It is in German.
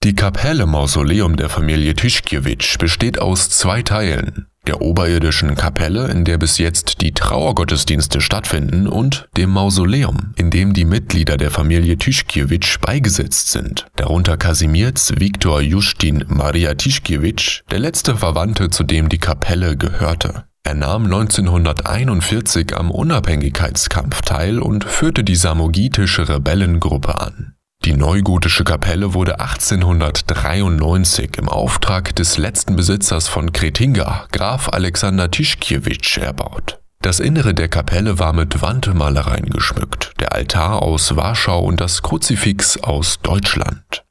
Die Kapelle Mausoleum der Familie Tyszkiewicz besteht aus 2 Teilen: der oberirdischen Kapelle, in der bis jetzt die Trauergottesdienste stattfinden, und dem Mausoleum, in dem die Mitglieder der Familie Tyszkiewicz beigesetzt sind, darunter Kazimierz Wiktor Justin Maria Tyszkiewicz, der letzte Verwandte, zu dem die Kapelle gehörte. Er nahm 1941 am Unabhängigkeitskampf teil und führte die samogitische Rebellengruppe an. Die neugotische Kapelle wurde 1893 im Auftrag des letzten Besitzers von Kretinga, Graf Alexander Tyszkiewicz, erbaut. Das Innere der Kapelle war mit Wandmalereien geschmückt, der Altar aus Warschau und das Kruzifix aus Deutschland.